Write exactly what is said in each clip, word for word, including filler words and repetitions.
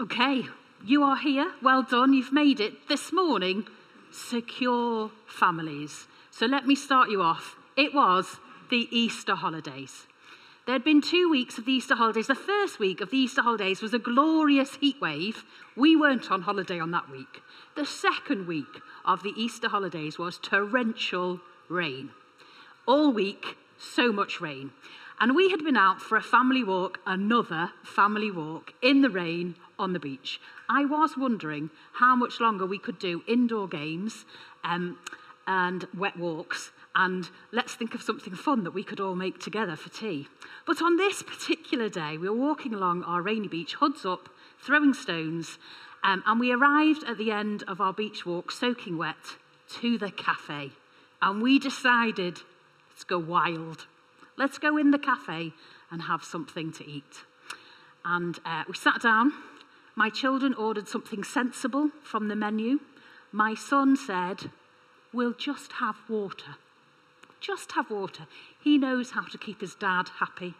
Okay, you are here. Well done. You've made it this morning. Secure families. So let me start you off. It was the Easter holidays. There had been two weeks of the Easter holidays. The first week of the Easter holidays was a glorious heat wave. We weren't on holiday on that week. The second week of the Easter holidays was torrential rain. All week, so much rain. And we had been out for a family walk, another family walk, in the rain on the beach. I was wondering how much longer we could do indoor games um, and wet walks, and let's think of something fun that we could all make together for tea. But on this particular day, we were walking along our rainy beach, hoods up, throwing stones, um, and we arrived at the end of our beach walk, soaking wet, to the cafe. And we decided, let's go wild. Let's go in the cafe and have something to eat. And uh, we sat down. My children ordered something sensible from the menu. My son said, we'll just have water. Just have water. He knows how to keep his dad happy.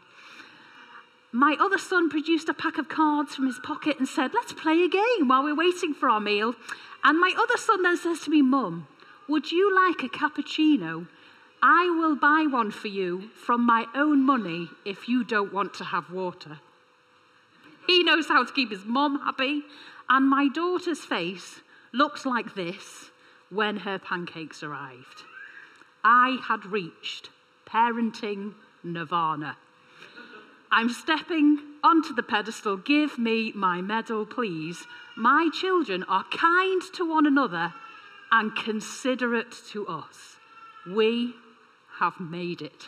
My other son produced a pack of cards from his pocket and said, let's play a game while we're waiting for our meal. And my other son then says to me, Mum, would you like a cappuccino? I will buy one for you from my own money if you don't want to have water. He knows how to keep his mum happy. And my daughter's face looked like this when her pancakes arrived. I had reached parenting nirvana. I'm stepping onto the pedestal. Give me my medal, please. My children are kind to one another and considerate to us. We have made it.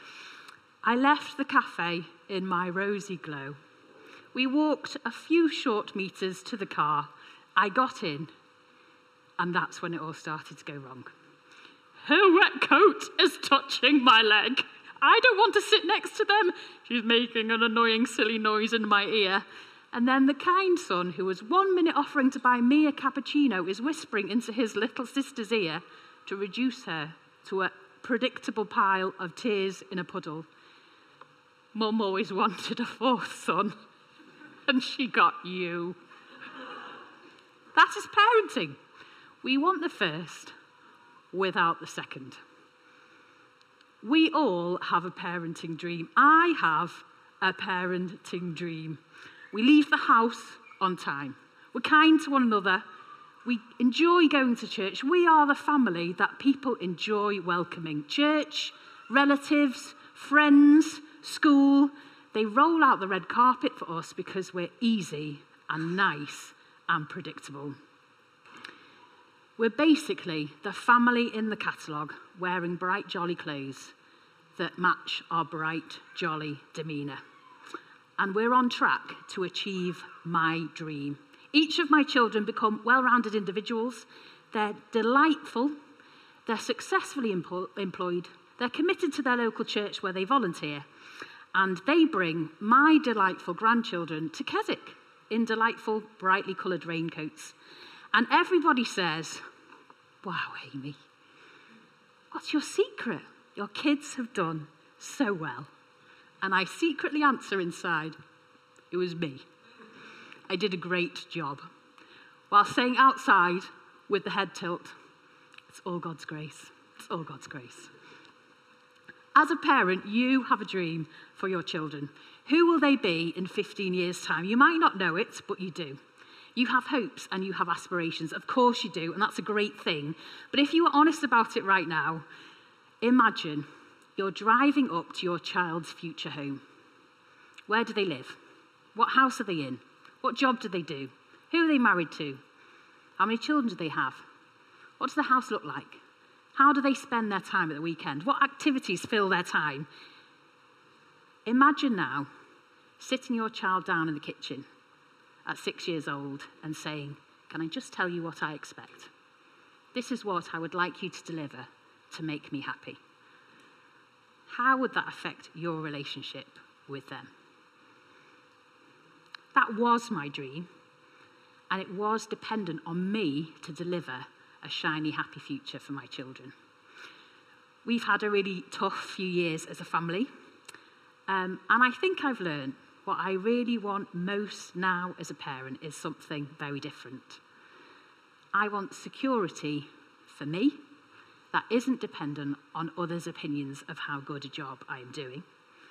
I left the cafe in my rosy glow. We walked a few short meters to the car. I got in, and that's when it all started to go wrong. Her wet coat is touching my leg. I don't want to sit next to them. She's making an annoying, silly noise in my ear. And then the kind son, who was one minute offering to buy me a cappuccino, is whispering into his little sister's ear to reduce her to a predictable pile of tears in a puddle. Mum always wanted a fourth son, and she got you. That is parenting. We want the first without the second. We all have a parenting dream. I have a parenting dream. We leave the house on time. We're kind to one another. We enjoy going to church. We are the family that people enjoy welcoming. Church, relatives, friends, school, they roll out the red carpet for us because we're easy and nice and predictable. We're basically the family in the catalogue wearing bright, jolly clothes that match our bright, jolly demeanour. And we're on track to achieve my dream. Each of my children become well-rounded individuals. They're delightful. They're successfully empo- employed. They're committed to their local church where they volunteer. And they bring my delightful grandchildren to Keswick in delightful, brightly coloured raincoats. And everybody says, wow, Amy, what's your secret? Your kids have done so well. And I secretly answer inside, it was me. I did a great job. While saying outside with the head tilt, it's all God's grace. It's all God's grace. As a parent, you have a dream for your children. Who will they be in fifteen years' time? You might not know it, but you do. You have hopes and you have aspirations. Of course you do, and that's a great thing. But if you are honest about it right now, imagine you're driving up to your child's future home. Where do they live? What house are they in? What job do they do? Who are they married to? How many children do they have? What does the house look like? How do they spend their time at the weekend? What activities fill their time? Imagine now sitting your child down in the kitchen at six years old and saying, can I just tell you what I expect? This is what I would like you to deliver to make me happy. How would that affect your relationship with them? That was my dream, and it was dependent on me to deliver a shiny, happy future for my children. We've had a really tough few years as a family, um, and I think I've learned what I really want most now as a parent is something very different. I want security for me that isn't dependent on others' opinions of how good a job I am doing.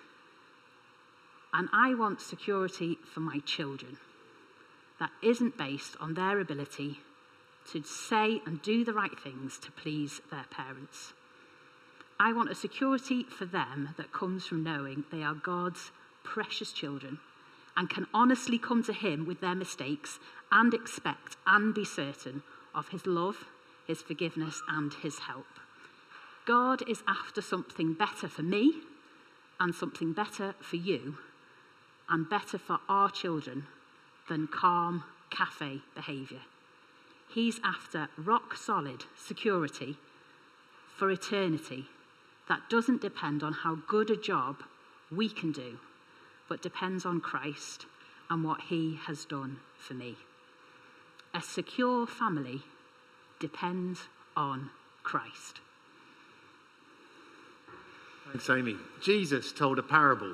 And I want security for my children that isn't based on their ability to say and do the right things to please their parents. I want a security for them that comes from knowing they are God's precious children and can honestly come to him with their mistakes and expect and be certain of his love, his forgiveness, and his help. God is after something better for me and something better for you and better for our children than calm cafe behaviour. He's after rock-solid security for eternity that doesn't depend on how good a job we can do, but depends on Christ and what he has done for me. A secure family depends on Christ. Thanks, Amy. Jesus told a parable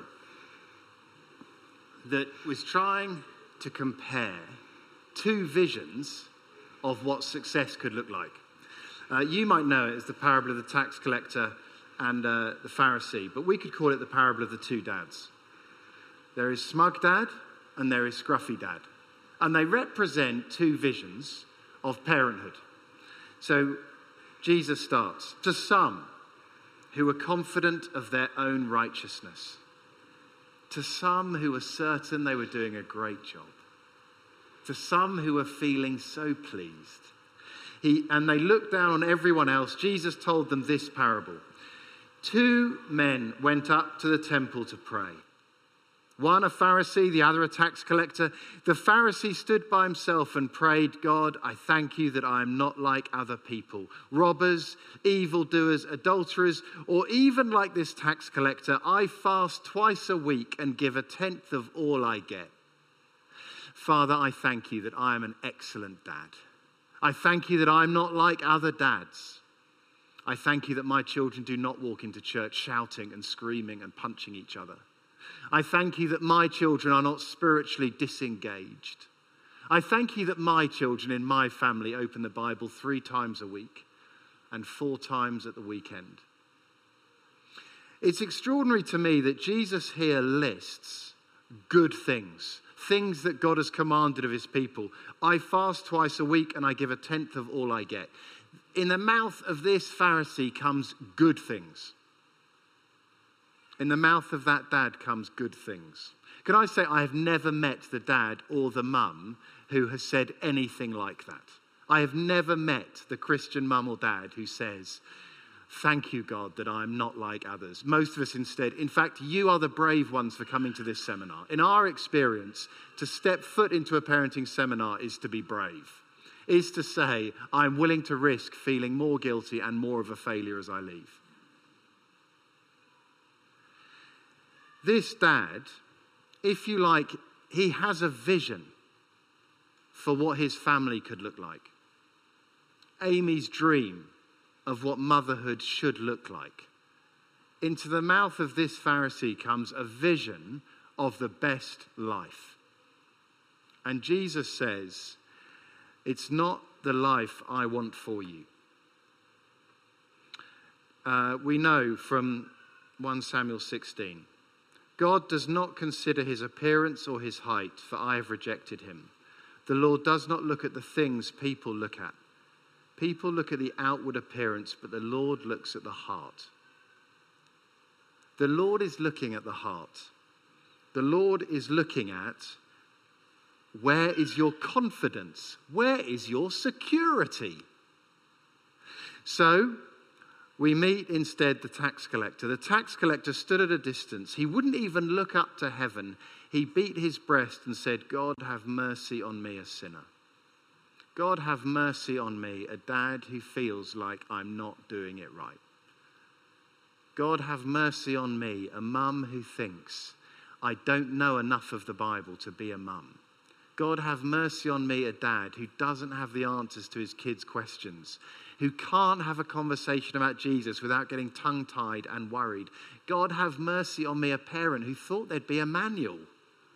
that was trying to compare two visions of what success could look like. Uh, you might know it as the parable of the tax collector and uh, the Pharisee, but we could call it the parable of the two dads. There is smug dad and there is scruffy dad. And they represent two visions of parenthood. So Jesus starts, to some who are confident of their own righteousness, to some who are certain they were doing a great job, to some who are feeling so pleased. He, and they looked down on everyone else. Jesus told them this parable. Two men went up to the temple to pray. One a Pharisee, the other a tax collector. The Pharisee stood by himself and prayed, God, I thank you that I am not like other people, robbers, evildoers, adulterers, or even like this tax collector. I fast twice a week and give a tenth of all I get. Father, I thank you that I am an excellent dad. I thank you that I'm not like other dads. I thank you that my children do not walk into church shouting and screaming and punching each other. I thank you that my children are not spiritually disengaged. I thank you that my children in my family open the Bible three times a week and four times at the weekend. It's extraordinary to me that Jesus here lists good things, things that God has commanded of his people. I fast twice a week and I give a tenth of all I get. In the mouth of this Pharisee comes good things. In the mouth of that dad comes good things. Can I say I have never met the dad or the mum who has said anything like that. I have never met the Christian mum or dad who says, thank you, God, that I'm not like others. Most of us instead, in fact, you are the brave ones for coming to this seminar. In our experience, to step foot into a parenting seminar is to be brave. Is to say, I'm willing to risk feeling more guilty and more of a failure as I leave. This dad, if you like, he has a vision for what his family could look like. Amy's dream of what motherhood should look like. Into the mouth of this Pharisee comes a vision of the best life. And Jesus says, it's not the life I want for you. Uh, we know from First Samuel sixteen, God does not consider his appearance or his height, for I have rejected him. The Lord does not look at the things people look at. People look at the outward appearance, but the Lord looks at the heart. The Lord is looking at the heart. The Lord is looking at, where is your confidence? Where is your security? So, we meet instead the tax collector. The tax collector stood at a distance. He wouldn't even look up to heaven. He beat his breast and said, God, have mercy on me, a sinner. God, have mercy on me, a dad who feels like I'm not doing it right. God, have mercy on me, a mum who thinks I don't know enough of the Bible to be a mum. God, have mercy on me, a dad who doesn't have the answers to his kids' questions, who can't have a conversation about Jesus without getting tongue-tied and worried. God, have mercy on me, a parent who thought there'd be a manual.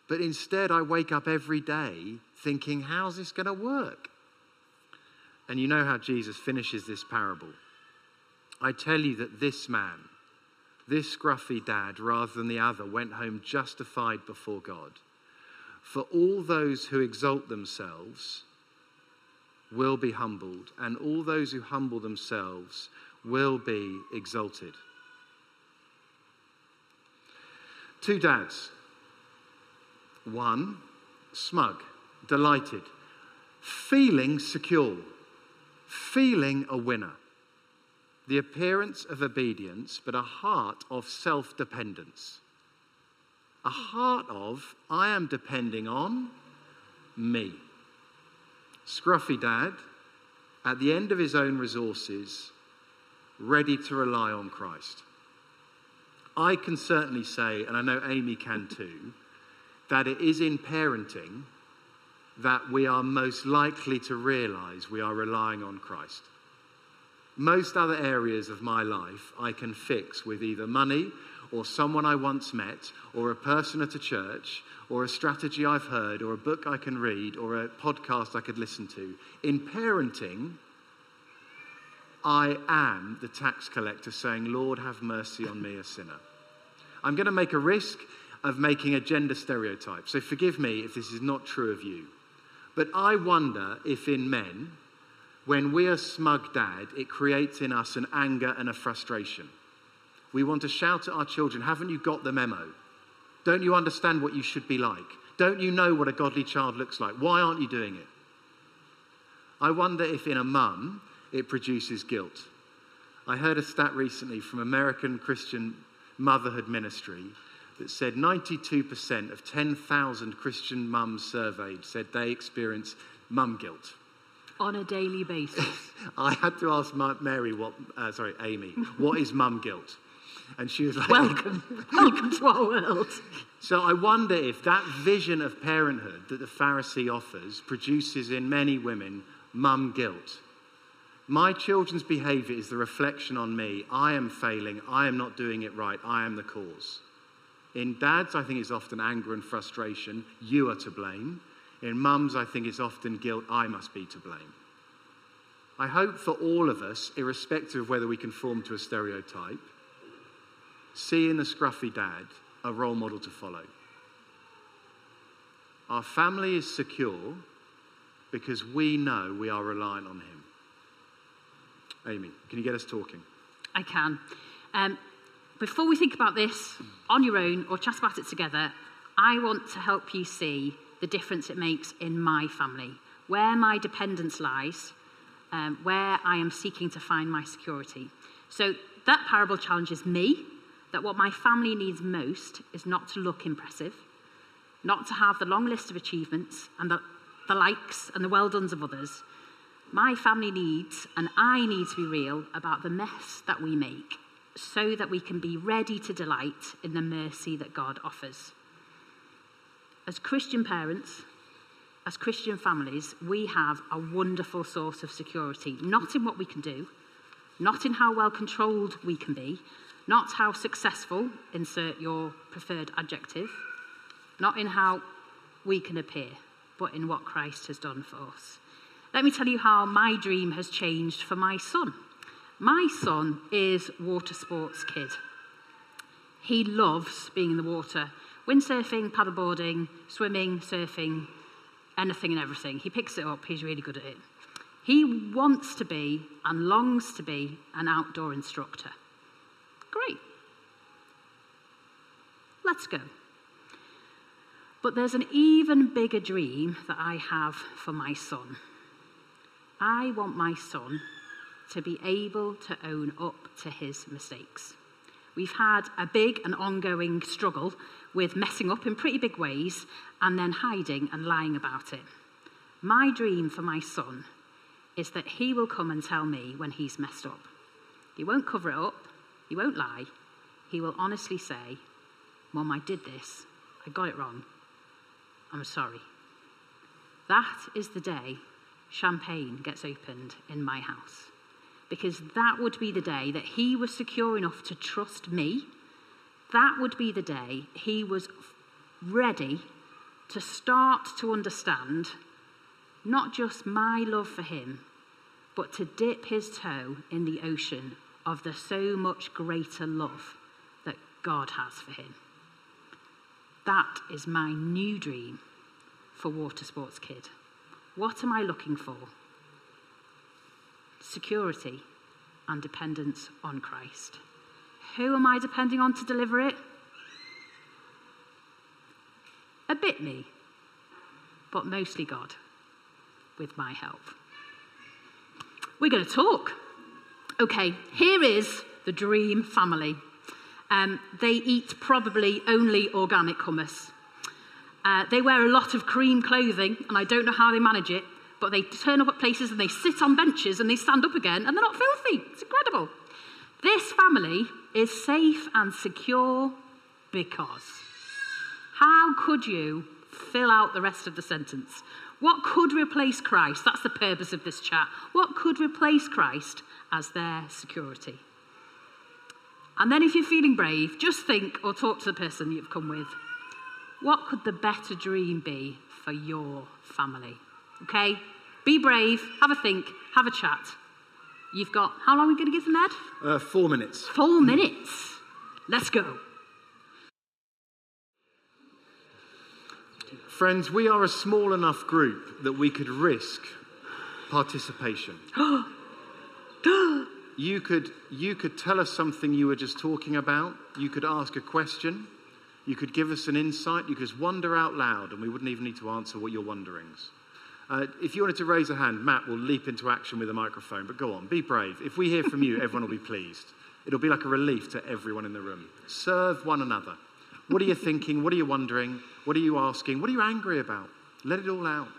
But instead, I wake up every day thinking, how's this going to work? And you know how Jesus finishes this parable. I tell you that this man, this scruffy dad, rather than the other, went home justified before God. For all those who exalt themselves will be humbled, and all those who humble themselves will be exalted. Two dads. One, smug, delighted, feeling secure, feeling a winner. The appearance of obedience, but a heart of self-dependence. A heart of, I am depending on me. Scruffy dad, at the end of his own resources, ready to rely on Christ. I can certainly say, and I know Amy can too, that it is in parenting that we are most likely to realize we are relying on Christ. Most other areas of my life I can fix with either money or someone I once met or a person at a church or a strategy I've heard or a book I can read or a podcast I could listen to. In parenting, I am the tax collector saying, Lord, have mercy on me, a sinner. I'm going to make a risk of making a gender stereotype. So forgive me if this is not true of you. But I wonder if in men, when we are smug dad, it creates in us an anger and a frustration. We want to shout at our children, haven't you got the memo? Don't you understand what you should be like? Don't you know what a godly child looks like? Why aren't you doing it? I wonder if in a mum, it produces guilt. I heard a stat recently from American Christian Motherhood Ministry that said ninety-two percent of ten thousand Christian mums surveyed said they experience mum guilt. On a daily basis. I had to ask my, Mary, what, uh, sorry, Amy, what is mum guilt? And she was like, welcome, welcome to our world. So I wonder if that vision of parenthood that the Pharisee offers produces in many women mum guilt. My children's behaviour is the reflection on me. I am failing. I am not doing it right. I am the cause. In dads, I think it's often anger and frustration. You are to blame. In mums, I think it's often guilt. I must be to blame. I hope for all of us, irrespective of whether we conform to a stereotype, see in the scruffy dad a role model to follow. Our family is secure because we know we are reliant on him. Amy, can you get us talking? I can. Um, before we think about this on your own or chat about it together, I want to help you see the difference it makes in my family, where my dependence lies, um, where I am seeking to find my security. So that parable challenges me, that what my family needs most is not to look impressive, not to have the long list of achievements and the, the likes and the well-dones of others. My family needs, and I need to be real about the mess that we make so that we can be ready to delight in the mercy that God offers. As Christian parents, as Christian families, we have a wonderful source of security, not in what we can do, not in how well controlled we can be, not how successful, insert your preferred adjective, not in how we can appear, but in what Christ has done for us. Let me tell you how my dream has changed for my son. My son is water sports kid. He loves being in the water. Windsurfing, paddleboarding, swimming, surfing, anything and everything. He picks it up. He's really good at it. He wants to be and longs to be an outdoor instructor. Great. Let's go. But there's an even bigger dream that I have for my son. I want my son to be able to own up to his mistakes. We've had a big and ongoing struggle with messing up in pretty big ways and then hiding and lying about it. My dream for my son is that he will come and tell me when he's messed up. He won't cover it up. He won't lie. He will honestly say, Mum, I did this. I got it wrong. I'm sorry. That is the day champagne gets opened in my house. Because that would be the day that he was secure enough to trust me. That would be the day he was ready to start to understand not just my love for him, but to dip his toe in the ocean of the so much greater love that God has for him. That is my new dream for Water Sports Kid. What am I looking for? Security and dependence on Christ. Who am I depending on to deliver it? A bit me, but mostly God, with my help. We're going to talk. Okay, here is the dream family. Um, they eat probably only organic hummus. Uh, they wear a lot of cream clothing, and I don't know how they manage it, but they turn up at places and they sit on benches and they stand up again, and they're not filthy. It's incredible. This family is safe and secure because. How could you fill out the rest of the sentence? What could replace Christ? That's the purpose of this chat. What could replace Christ as their security? And then if you're feeling brave, just think or talk to the person you've come with. What could the better dream be for your family? Okay? Be brave, have a think, have a chat. You've got, how long are we going to give them, Ed? Uh, four minutes. Four minutes. Let's go. Friends, we are a small enough group that we could risk participation. you could, you could tell us something you were just talking about. You could ask a question. You could give us an insight. You could just wonder out loud, and we wouldn't even need to answer what your wonderings. Uh, if you wanted to raise a hand, Matt will leap into action with a microphone. But go on, be brave. If we hear from you, everyone will be pleased. It'll be like a relief to everyone in the room. Serve one another. What are you thinking? What are you wondering? What are you asking? What are you angry about? Let it all out.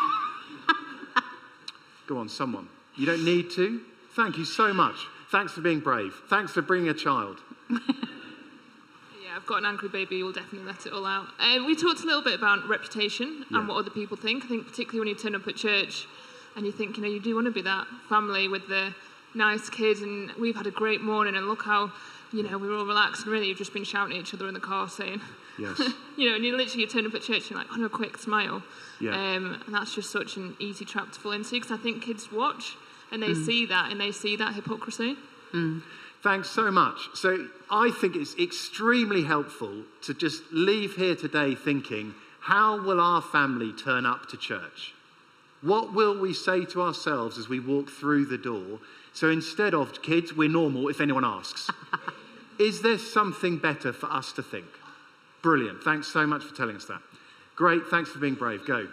Go on, someone. You don't need to. Thank you so much. Thanks for being brave. Thanks for bringing a child. Yeah, I've got an angry baby who will definitely let it all out. Um, we talked a little bit about reputation yeah. and what other people think. I think particularly when you turn up at church and you think, you know, you do want to be that family with the nice kid and we've had a great morning and look how, you know, we're all relaxed and really you've just been shouting at each other in the car saying, yes. you know, and you literally you turn up at church and you're like, oh no, quick smile. Yeah. Um, and that's just such an easy trap to fall into because I think kids watch and they mm. see that and they see that hypocrisy. Mm. Thanks so much. So I think it's extremely helpful to just leave here today thinking, how will our family turn up to church? What will we say to ourselves as we walk through the door? So instead of, kids, we're normal if anyone asks. Is there something better for us to think? Brilliant. Thanks so much for telling us that. Great. Thanks for being brave. Go.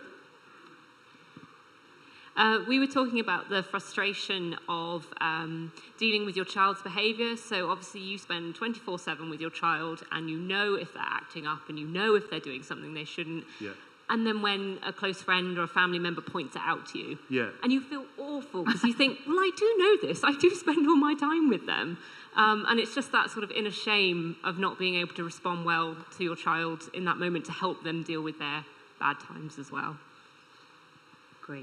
Uh, we were talking about the frustration of um, dealing with your child's behaviour. So obviously you spend twenty-four seven with your child and you know if they're acting up and you know if they're doing something they shouldn't. Yeah. And then when a close friend or a family member points it out to you, yeah. and you feel awful because you think, well, I do know this. I do spend all my time with them. Um, and it's just that sort of inner shame of not being able to respond well to your child in that moment to help them deal with their bad times as well. Great.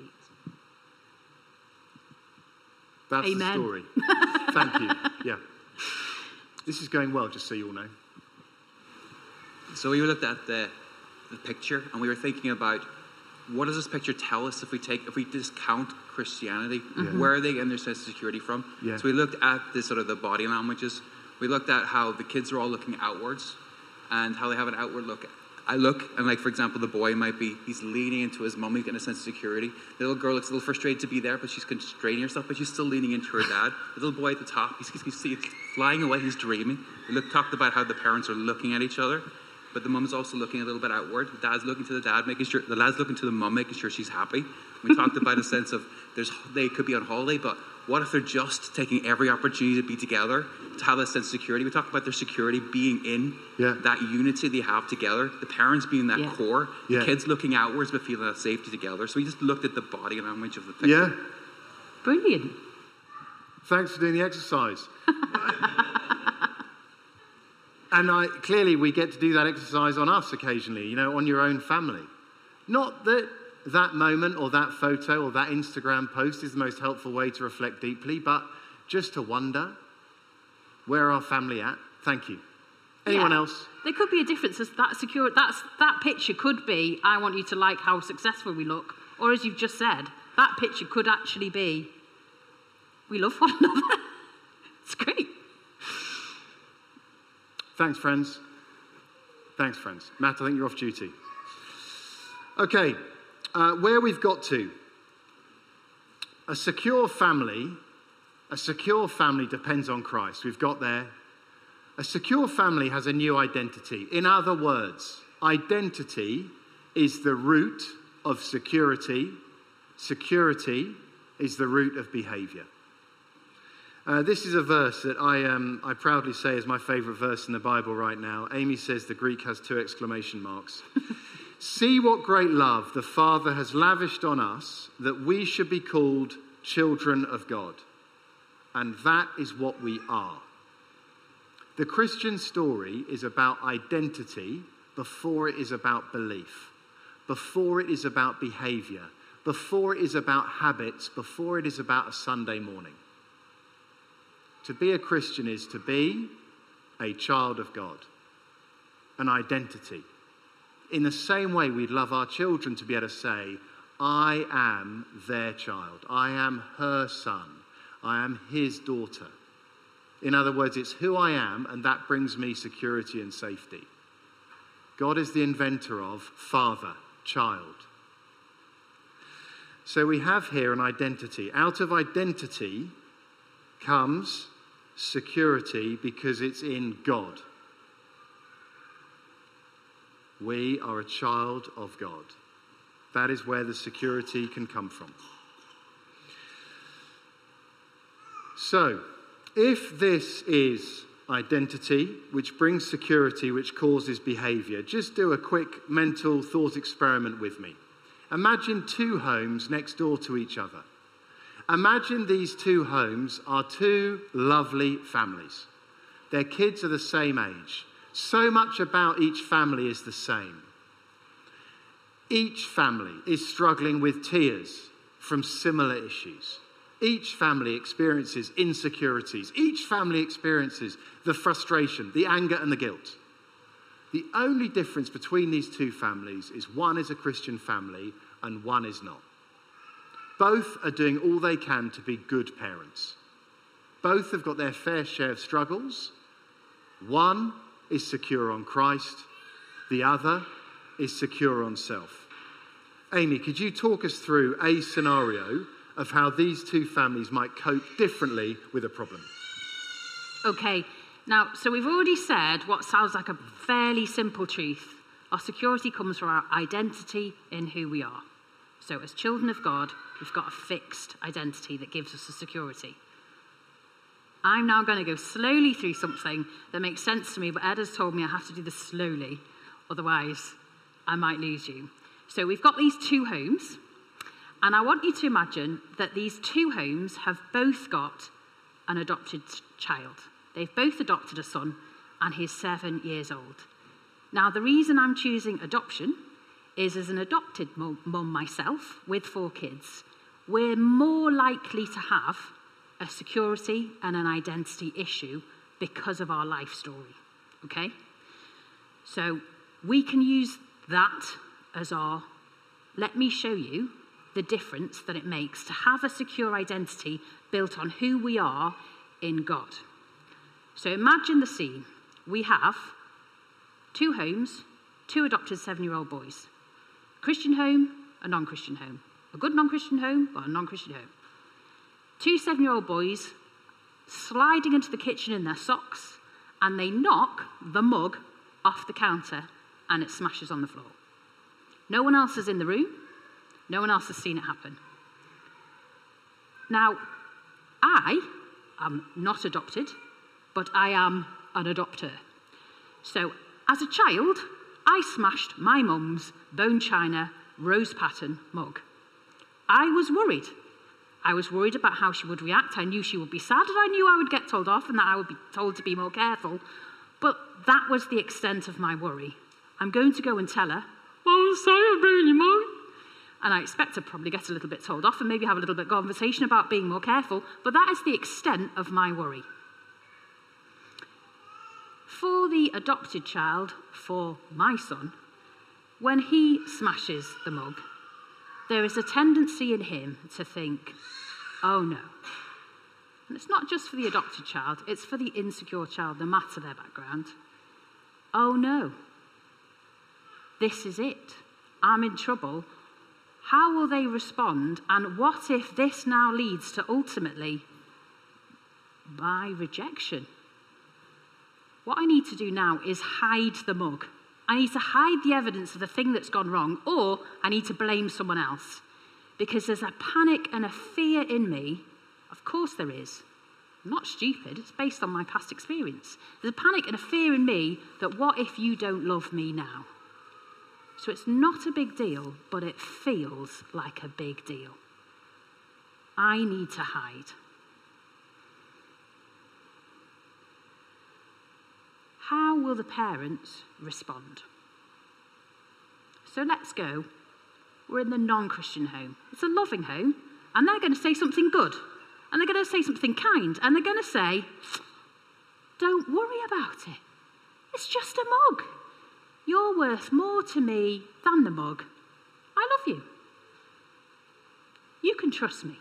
That's Amen. the story. Thank you. Yeah. This is going well, just so you all know. So we looked at the, the picture and we were thinking about what does this picture tell us if we take if we discount Christianity? Mm-hmm. Where are they getting their sense of security from? Yeah. So we looked at the sort of the body languages. We looked at how the kids are all looking outwards and how they have an outward look. I look, and like, for example, the boy might be, he's leaning into his mum, he's getting a sense of security. The little girl looks a little frustrated to be there, but she's constraining herself, but she's still leaning into her dad. The little boy at the top, he's, he's, he's flying away, he's dreaming. We look, talked about how the parents are looking at each other, but the mum's also looking a little bit outward. The dad's looking to the dad, making sure, the lad's looking to the mum, making sure she's happy. We talked about a sense of, there's they could be on holiday, but what if they're just taking every opportunity to be together, to have that sense of security? We talk about their security being in yeah. that unity they have together, the parents being that yeah. core, yeah. the kids looking outwards but feeling that safety together. So we just looked at the body language of the picture. Yeah. Brilliant. Thanks for doing the exercise. And I, clearly we get to do that exercise on us occasionally, you know, on your own family. Not that that moment or that photo or that Instagram post is the most helpful way to reflect deeply, but just to wonder, where are our family at? Thank you. Anyone Yeah. else? There could be a difference. As that secure, that's that picture could be, I want you to like how successful we look, or as you've just said, that picture could actually be, we love one another. It's great. Thanks, friends. Thanks, friends. Matt, I think you're off duty. Okay, uh, where we've got to. A secure family, a secure family depends on Christ. We've got there. A secure family has a new identity. In other words, identity is the root of security. Security is the root of behavior. Uh, this is a verse that I, um, I proudly say is my favourite verse in the Bible right now. Amy says the Greek has two exclamation marks. See what great love the Father has lavished on us, that we should be called children of God. And that is what we are. The Christian story is about identity before it is about belief, before it is about behaviour, before it is about habits, before it is about a Sunday morning. To be a Christian is to be a child of God, an identity. In the same way we'd love our children to be able to say, I am their child, I am her son, I am his daughter. In other words, it's who I am, and that brings me security and safety. God is the inventor of father, child. So we have here an identity. Out of identity comes security because it's in God. We are a child of God. That is where the security can come from. So, if this is identity, which brings security, which causes behavior, just do a quick mental thought experiment with me. Imagine two homes next door to each other. Imagine these two homes are two lovely families. Their kids are the same age. So much about each family is the same. Each family is struggling with tears from similar issues. Each family experiences insecurities. Each family experiences the frustration, the anger, and the guilt. The only difference between these two families is one is a Christian family and one is not. Both are doing all they can to be good parents. Both have got their fair share of struggles. One is secure on Christ. The other is secure on self. Amy, could you talk us through a scenario of how these two families might cope differently with a problem? Okay, now, so we've already said what sounds like a fairly simple truth. Our security comes from our identity in who we are. So as children of God, we've got a fixed identity that gives us a security. I'm now going to go slowly through something that makes sense to me, but Ed has told me I have to do this slowly, otherwise I might lose you. So we've got these two homes, and I want you to imagine that these two homes have both got an adopted child. They've both adopted a son, and he's seven years old. Now, the reason I'm choosing adoption is, as an adopted mum myself with four kids, we're more likely to have a security and an identity issue because of our life story, okay? So we can use that as our, let me show you the difference that it makes to have a secure identity built on who we are in God. So imagine the scene. We have two homes, two adopted seven-year-old boys. Christian home, a non-Christian home. A good non-Christian home, but a non-Christian home. Two seven-year-old boys sliding into the kitchen in their socks, and they knock the mug off the counter, and it smashes on the floor. No one else is in the room. No one else has seen it happen. Now, I am not adopted, but I am an adopter. So, as a child, I smashed my mum's bone china rose pattern mug. I was worried. I was worried about how she would react. I knew she would be sad, and I knew I would get told off and that I would be told to be more careful. But that was the extent of my worry. I'm going to go and tell her, oh, I'm sorry, I'm bringing your mug. And I expect to probably get a little bit told off and maybe have a little bit of conversation about being more careful, but that is the extent of my worry. For the adopted child, for my son, when he smashes the mug, there is a tendency in him to think, oh no. And it's not just for the adopted child, it's for the insecure child, no matter their background. Oh no. This is it. I'm in trouble. How will they respond? And what if this now leads to ultimately my rejection? What I need to do now is hide the mug. I need to hide the evidence of the thing that's gone wrong, or I need to blame someone else. Because there's a panic and a fear in me. Of course there is. I'm not stupid. It's based on my past experience. There's a panic and a fear in me that what if you don't love me now? So it's not a big deal, but it feels like a big deal. I need to hide. How will the parents respond? So let's go. We're in the non-Christian home. It's a loving home, and they're going to say something good, and they're going to say something kind, and they're going to say, don't worry about it. It's just a mug. You're worth more to me than the mug. I love you. You can trust me.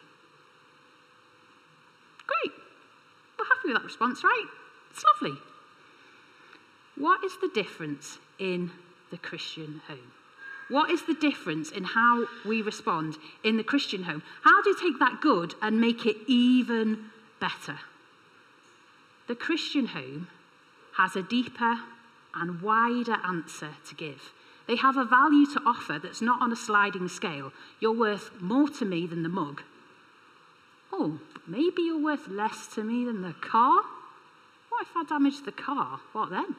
Great. We're happy with that response, right? It's lovely. What is the difference in the Christian home? What is the difference in how we respond in the Christian home? How do you take that good and make it even better? The Christian home has a deeper and wider answer to give. They have a value to offer that's not on a sliding scale. You're worth more to me than the mug. Oh, but maybe you're worth less to me than the car? What if I damage the car? What then?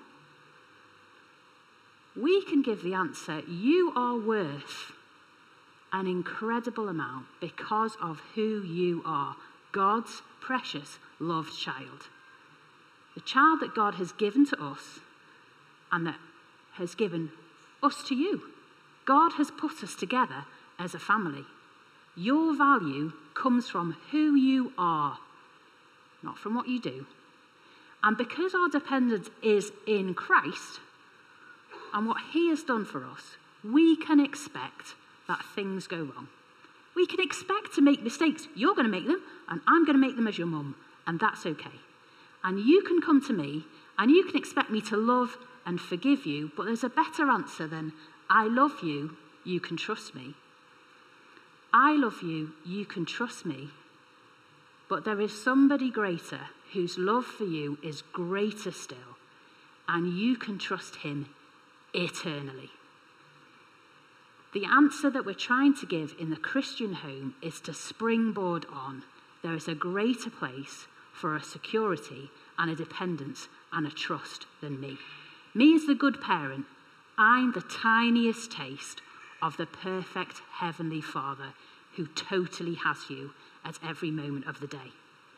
We can give the answer, you are worth an incredible amount because of who you are, God's precious loved child. The child that God has given to us and that has given us to you. God has put us together as a family. Your value comes from who you are, not from what you do. And because our dependence is in Christ, and what he has done for us, we can expect that things go wrong. We can expect to make mistakes. You're going to make them, and I'm going to make them as your mum, and that's okay. And you can come to me, and you can expect me to love and forgive you, but there's a better answer than, I love you, you can trust me. I love you, you can trust me, but there is somebody greater whose love for you is greater still, and you can trust him eternally. The answer that we're trying to give in the Christian home is to springboard on. There is a greater place for a security and a dependence and a trust than me. Me as the good parent, I'm the tiniest taste of the perfect heavenly Father who totally has you at every moment of the day.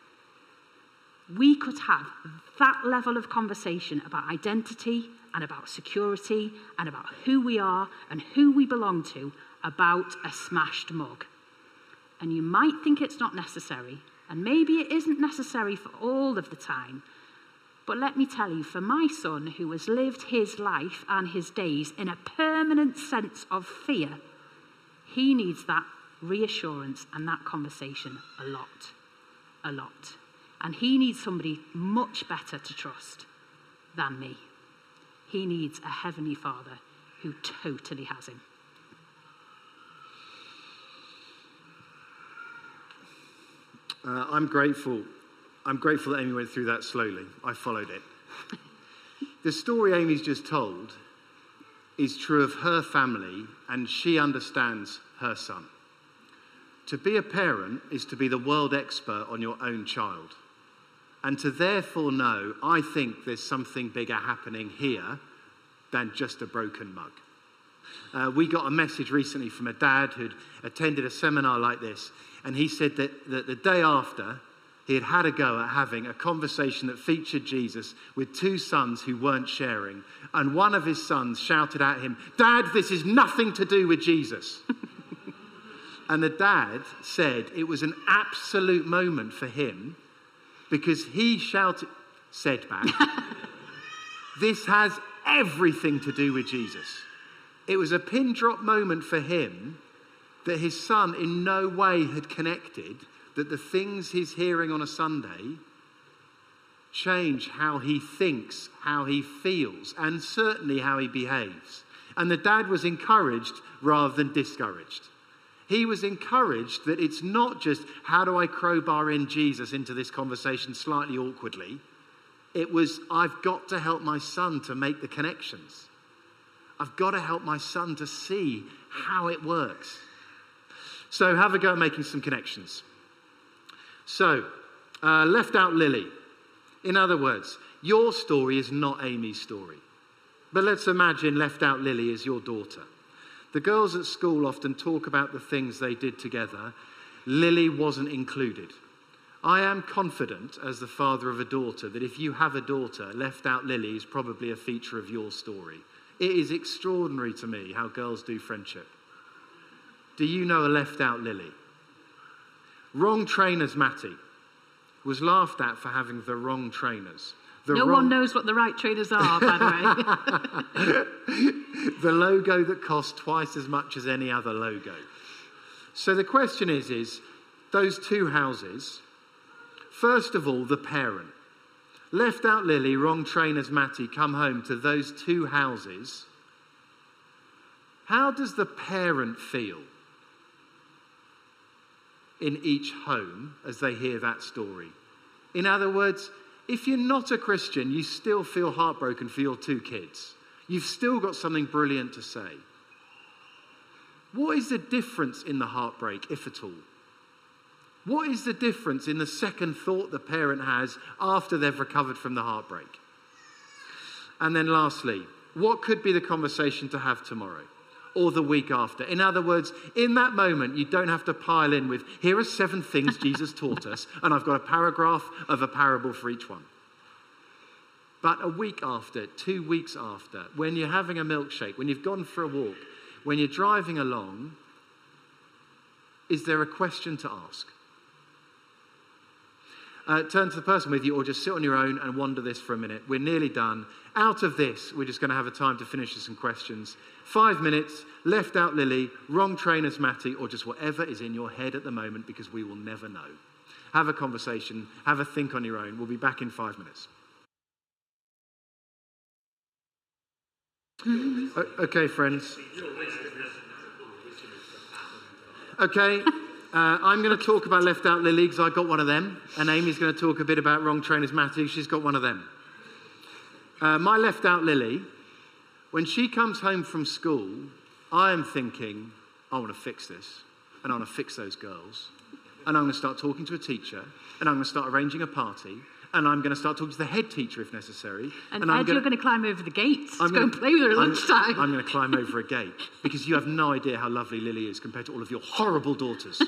We could have that level of conversation about identity and about security and about who we are and who we belong to about a smashed mug. And you might think it's not necessary, and maybe it isn't necessary for all of the time, but let me tell you, for my son who has lived his life and his days in a permanent sense of fear, he needs that reassurance and that conversation a lot, a lot. And he needs somebody much better to trust than me. He needs a heavenly Father who totally has him. Uh, I'm grateful. I'm grateful that Amy went through that slowly. I followed it. The story Amy's just told is true of her family, and she understands her son. To be a parent is to be the world expert on your own child. And to therefore know, I think there's something bigger happening here than just a broken mug. Uh, we got a message recently from a dad who'd attended a seminar like this, and he said that, that the day after, he had had a go at having a conversation that featured Jesus with two sons who weren't sharing. And one of his sons shouted at him, "Dad, this is nothing to do with Jesus." And the dad said it was an absolute moment for him, because he shouted, said back, This has everything to do with Jesus. It was a pin drop moment for him that his son in no way had connected that the things he's hearing on a Sunday change how he thinks, how he feels, and certainly how he behaves. And the dad was encouraged rather than discouraged. He was encouraged that it's not just, how do I crowbar in Jesus into this conversation slightly awkwardly? It was, I've got to help my son to make the connections. I've got to help my son to see how it works. So have a go at making some connections. So, uh, left out Lily. In other words, your story is not Amy's story. But let's imagine left out Lily is your daughter. The girls at school often talk about the things they did together. Lily wasn't included. I am confident, as the father of a daughter, that if you have a daughter, left out Lily is probably a feature of your story. It is extraordinary to me how girls do friendship. Do you know a left out Lily? Wrong trainers Matty was laughed at for having the wrong trainers. The no wrong... one knows what the right trainers are, by the way. The logo that costs twice as much as any other logo. So the question is, is those two houses, first of all, the parent. Left out Lily, wrong trainers Matty, come home to those two houses. How does the parent feel in each home as they hear that story? In other words, if you're not a Christian, you still feel heartbroken for your two kids. You've still got something brilliant to say. What is the difference in the heartbreak, if at all? What is the difference in the second thought the parent has after they've recovered from the heartbreak? And then lastly, what could be the conversation to have tomorrow or the week after? In other words, in that moment, you don't have to pile in with, here are seven things Jesus taught us, and I've got a paragraph of a parable for each one. But a week after, two weeks after, when you're having a milkshake, when you've gone for a walk, when you're driving along, is there a question to ask? Uh, turn to the person with you or just sit on your own and wander this for a minute. We're nearly done. Out of this, we're just going to have a time to finish with some questions. Five minutes, left out Lily, wrong trainers Matty, or just whatever is in your head at the moment, because we will never know. Have a conversation, have a think on your own. We'll be back in five minutes. O- okay, friends. Okay. Uh, I'm going to talk about left out Lily because I got one of them, and Amy's going to talk a bit about wrong trainers Matty. She's got one of them. Uh, my left out Lily, when she comes home from school, I am thinking, I want to fix this, and I want to fix those girls, and I'm going to start talking to a teacher, and I'm going to start arranging a party, and I'm going to start talking to the head teacher if necessary. And, and Ed, I'm gonna, you're going to climb over the gates I'm to gonna, go and play with her at I'm, lunchtime. I'm going to climb over a gate, because you have no idea how lovely Lily is compared to all of your horrible daughters.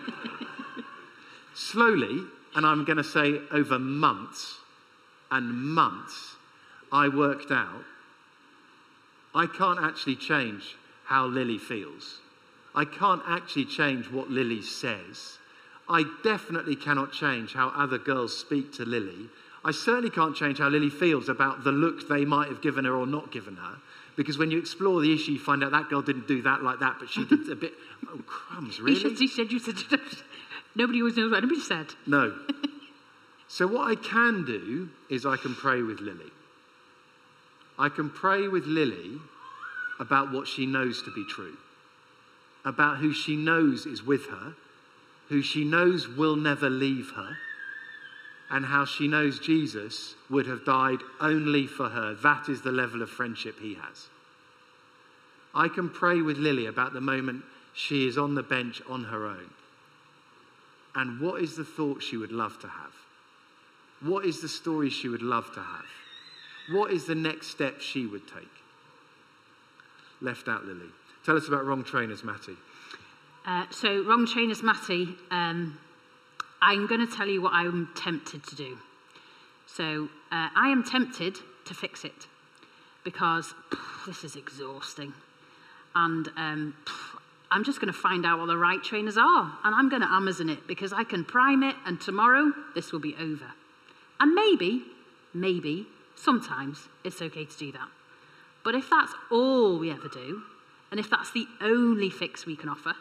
Slowly, and I'm going to say over months and months, I worked out I can't actually change how Lily feels. I can't actually change what Lily says. I definitely cannot change how other girls speak to Lily. I certainly can't change how Lily feels about the look they might have given her or not given her. Because when you explore the issue, you find out that girl didn't do that like that, but she did a bit... Oh, crumbs, really? He said, he said, you said... Nobody always knows what anybody said. No. So what I can do is I can pray with Lily. I can pray with Lily about what she knows to be true. About who she knows is with her, who she knows will never leave her, and how she knows Jesus would have died only for her. That is the level of friendship he has. I can pray with Lily about the moment she is on the bench on her own. And what is the thought she would love to have? What is the story she would love to have? What is the next step she would take? Left out Lily. Tell us about wrong trainers, Matty. Uh, so, wrong trainers, Matty. Um, I'm going to tell you what I'm tempted to do. So, uh, I am tempted to fix it because pff, this is exhausting. And um, pff, I'm just going to find out what the right trainers are. And I'm going to Amazon it because I can prime it and tomorrow this will be over. And maybe, maybe Sometimes it's okay to do that. But if that's all we ever do, and if that's the only fix we can offer,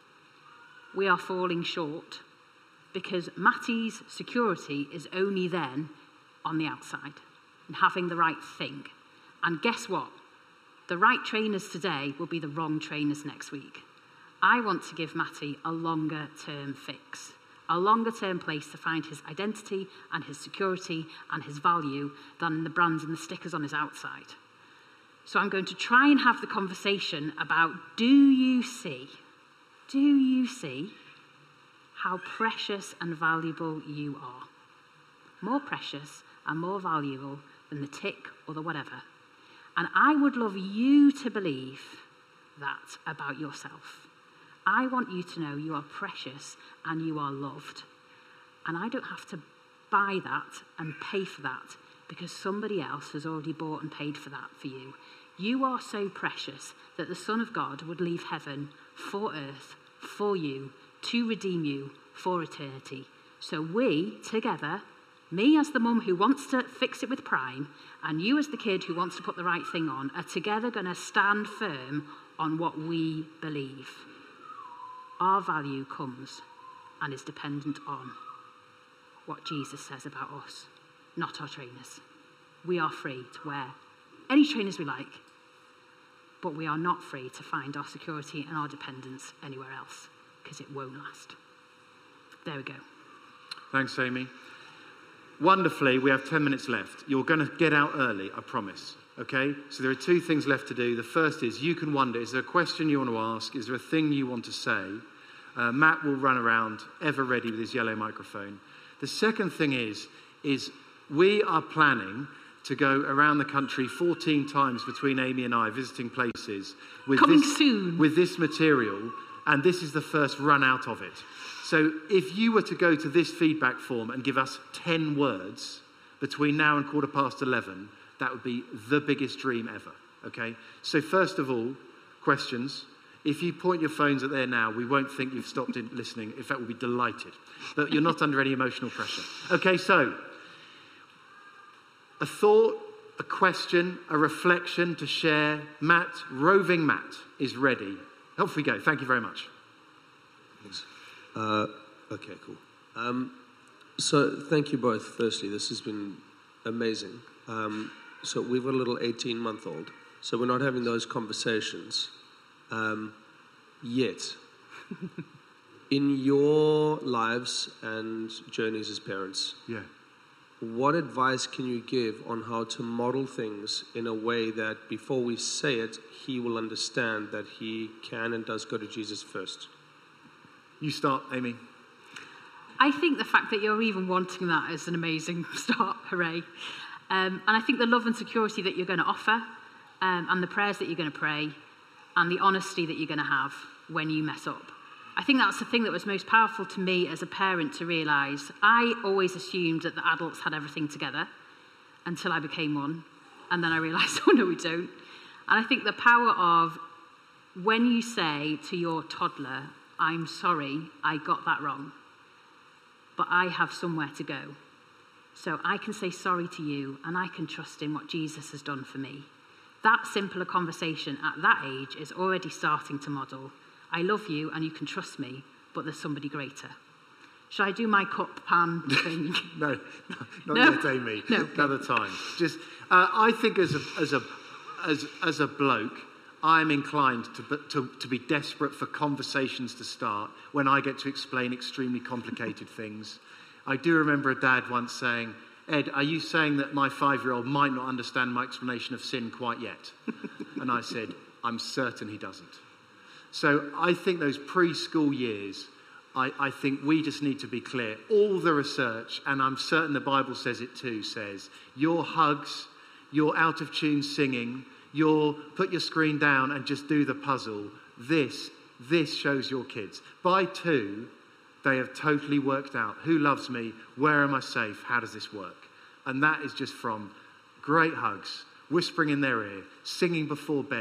we are falling short, because Matty's security is only then on the outside and having the right thing. And guess what? The right trainers today will be the wrong trainers next week. I want to give Matty a longer term fix, a longer term place to find his identity and his security and his value than the brands and the stickers on his outside. So I'm going to try and have the conversation about, do you see, do you see how precious and valuable you are? More precious and more valuable than the tick or the whatever. And I would love you to believe that about yourself. I want you to know you are precious and you are loved. And I don't have to buy that and pay for that because somebody else has already bought and paid for that for you. You are so precious that the Son of God would leave heaven for earth, for you, to redeem you for eternity. So we, together, me as the mum who wants to fix it with Prime, and you as the kid who wants to put the right thing on, are together going to stand firm on what we believe. Our value comes and is dependent on what Jesus says about us, not our trainers. We are free to wear any trainers we like, but we are not free to find our security and our dependence anywhere else, because it won't last. There we go. Thanks, Amy. Wonderfully, we have ten minutes left. You're going to get out early, I promise. Okay? So there are two things left to do. The first is you can wonder, is there a question you want to ask? Is there a thing you want to say? Uh, Matt will run around ever ready with his yellow microphone. The second thing is, is we are planning to go around the country fourteen times between Amy and I, visiting places with Coming this, soon. with this material, and this is the first run out of it. So if you were to go to this feedback form and give us ten words between now and quarter past eleven, that would be the biggest dream ever, okay? So first of all, questions. If you point your phones at there now, we won't think you've stopped in listening. In fact, we'll be delighted. But you're not under any emotional pressure. Okay, so a thought, a question, a reflection to share. Matt, roving Matt, is ready. Off we go. Thank you very much. Thanks. Uh, okay, cool. Um, so thank you both, firstly. This has been amazing. Um, so we've got a little eighteen-month-old. So we're not having those conversations um, yet. In your lives and journeys as parents, Yeah. what advice can you give on how to model things in a way that before we say it, he will understand that he can and does go to Jesus first? You start, Amy. I think the fact that you're even wanting that is an amazing start. Hooray. Um, and I think the love and security that you're going to offer, um, and the prayers that you're going to pray, and the honesty that you're going to have when you mess up. I think that's the thing that was most powerful to me as a parent to realise. I always assumed that the adults had everything together until I became one. And then I realised, oh no, we don't. And I think the power of when you say to your toddler, I'm sorry, I got that wrong, but I have somewhere to go. So I can say sorry to you, and I can trust in what Jesus has done for me. That simple a conversation at that age is already starting to model, I love you and you can trust me, but there's somebody greater. Shall I do my cup pan thing? no, no, not No? yet, Amy. No. Another time. Just, uh, I think as a as a as as a bloke, I'm inclined to, to to be desperate for conversations to start when I get to explain extremely complicated things. I do remember a dad once saying, "Ed, are you saying that my five-year-old might not understand my explanation of sin quite yet?" And I said, "I'm certain he doesn't." So I think those preschool years, I, I think we just need to be clear. All the research, and I'm certain the Bible says it too, says your hugs, your out of tune singing, your put your screen down and just do the puzzle, this, this shows your kids. By two, they have totally worked out who loves me, where am I safe, how does this work? And that is just from great hugs, whispering in their ear, singing before bed,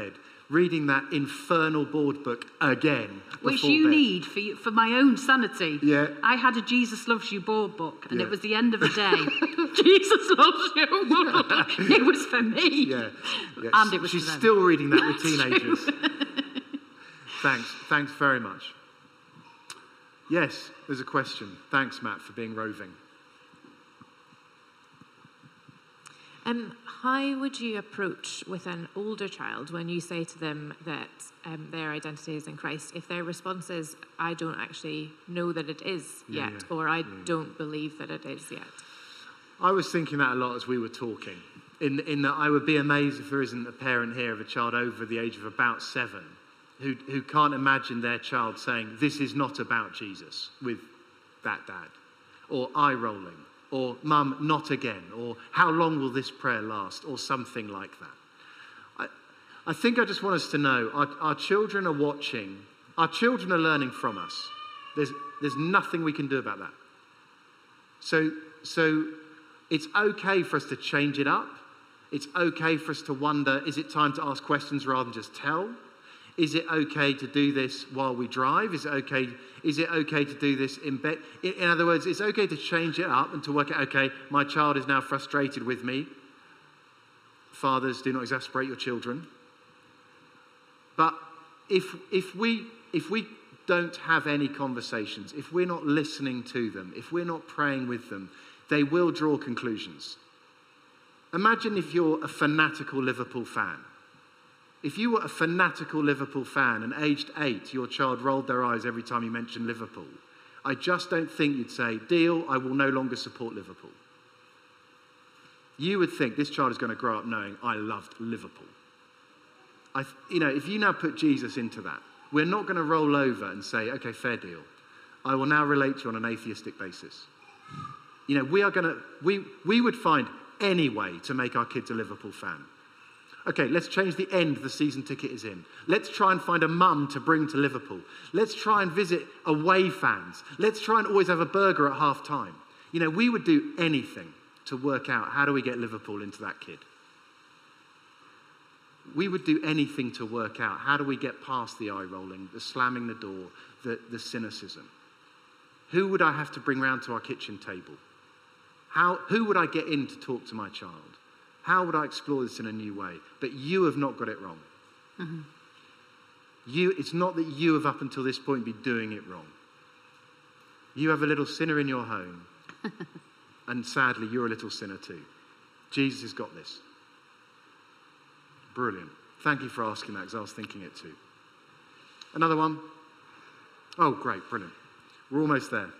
reading that infernal board book again. Which before you bed. need for you, for my own sanity. Yeah. I had a Jesus Loves You board book, and Yeah. it was the end of the day. Jesus loves you. It was for me. Yeah. yeah. And it was She's for them. still reading that with That's teenagers. Thanks. Thanks very much. Yes, there's a question. Thanks, Matt, for being roving. Um, how would you approach with an older child when you say to them that um, their identity is in Christ? If their response is, I don't actually know that it is Yeah, yet, yeah, or I yeah. don't believe that it is yet. I was thinking that a lot as we were talking, in, in that I would be amazed if there isn't a parent here of a child over the age of about seven who, who can't imagine their child saying, this is not about Jesus with that dad, or eye rolling, or mum, not again, or how long will this prayer last, or something like that. I, I think I just want us to know our, our children are watching, our children are learning from us. There's, there's nothing we can do about that. So, so it's okay for us to change it up. It's okay for us to wonder, is it time to ask questions rather than just tell? Is it okay to do this while we drive? Is it okay, is it okay to do this in bed? In, in other words, it's okay to change it up and to work out, okay, my child is now frustrated with me. Fathers, do not exasperate your children. But if, if, we, if we don't have any conversations, if we're not listening to them, if we're not praying with them, they will draw conclusions. Imagine if you're a fanatical Liverpool fan. If you were a fanatical Liverpool fan and aged eight, your child rolled their eyes every time you mentioned Liverpool, I just don't think you'd say, deal, I will no longer support Liverpool. You would think this child is going to grow up knowing I loved Liverpool. I, you know, if you now put Jesus into that, we're not going to roll over and say, okay, fair deal. I will now relate to you on an atheistic basis. You know, we are going to, we, we would find any way to make our kids a Liverpool fan. Okay, let's change the end the season ticket is in. Let's try and find a mum to bring to Liverpool. Let's try and visit away fans. Let's try and always have a burger at half time. You know, we would do anything to work out how do we get Liverpool into that kid. We would do anything to work out how do we get past the eye rolling, the slamming the door, the, the cynicism. Who would I have to bring round to our kitchen table? How, who would I get in to talk to my child? How would I explore this in a new way? But you have not got it wrong. Mm-hmm. You, it's not that you have up until this point been doing it wrong. You have a little sinner in your home. And sadly, you're a little sinner too. Jesus has got this. Brilliant. Thank you for asking that because I was thinking it too. Another one? Oh, great. Brilliant. We're almost there.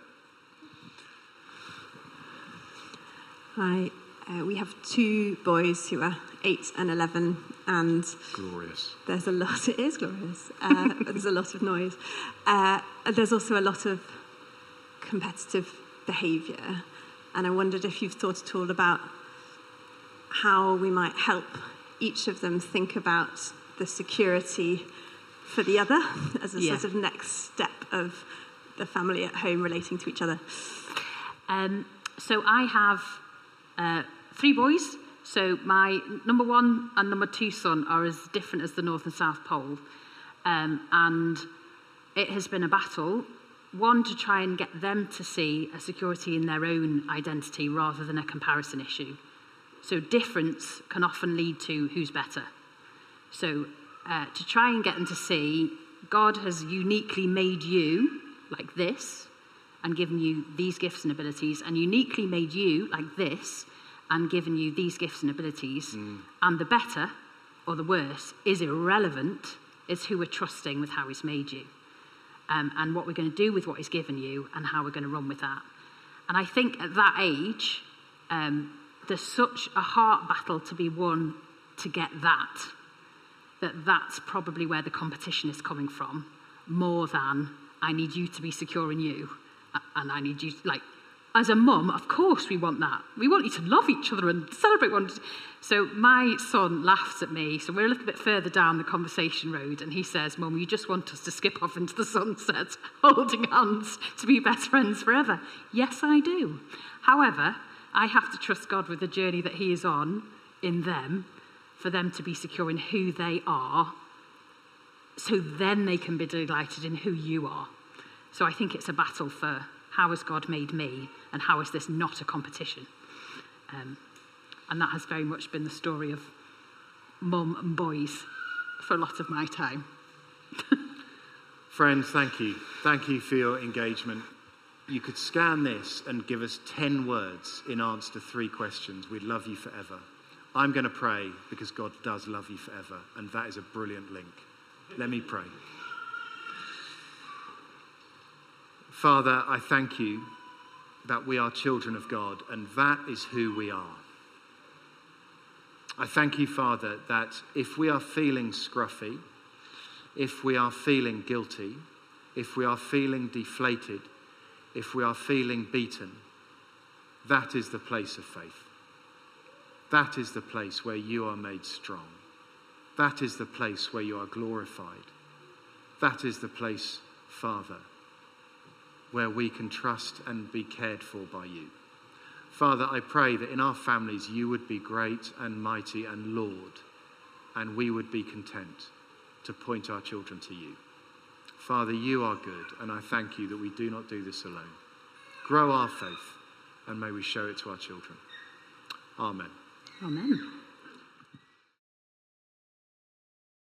Hi. Uh, we have two boys who are eight and eleven, and glorious. There's a lot. It is glorious. Uh, there's a lot of noise. Uh, there's also a lot of competitive behaviour, and I wondered if you've thought at all about how we might help each of them think about the security for the other as a yeah. sort of next step of the family at home relating to each other. Um, so I have uh, three boys. So my number one and number two son are as different as the North and South Pole. Um, and it has been a battle, one, to try and get them to see a security in their own identity rather than a comparison issue. So difference can often lead to who's better. So uh, to try and get them to see God has uniquely made you like this and given you these gifts and abilities, and uniquely made you like this and given you these gifts and abilities, mm. and the better or the worse is irrelevant. It's who we're trusting with how he's made you, um, and what we're going to do with what he's given you and how we're going to run with that. And I think at that age, um, there's such a heart battle to be won to get that, that that's probably where the competition is coming from, more than I need you to be secure in you, and I need you to, like, as a mum, of course we want that. We want you to love each other and celebrate one. So my son laughs at me. So we're a little bit further down the conversation road, and he says, Mum, you just want us to skip off into the sunset, holding hands to be best friends forever. Yes, I do. However, I have to trust God with the journey that he is on in them, for them to be secure in who they are so then they can be delighted in who you are. So I think it's a battle for how has God made me and how is this not a competition? Um, and that has very much been the story of mum and boys for a lot of my time. Friends, thank you. Thank you for your engagement. You could scan this and give us ten words in answer to three questions. We'd love you forever. I'm going to pray because God does love you forever, and that is a brilliant link. Let me pray. Father, I thank you that we are children of God, and that is who we are. I thank you, Father, that if we are feeling scruffy, if we are feeling guilty, if we are feeling deflated, if we are feeling beaten, that is the place of faith. That is the place where you are made strong. That is the place where you are glorified. That is the place, Father, where we can trust and be cared for by you. Father, I pray that in our families you would be great and mighty and Lord, and we would be content to point our children to you. Father, you are good, and I thank you that we do not do this alone. Grow our faith, and may we show it to our children. Amen. Amen.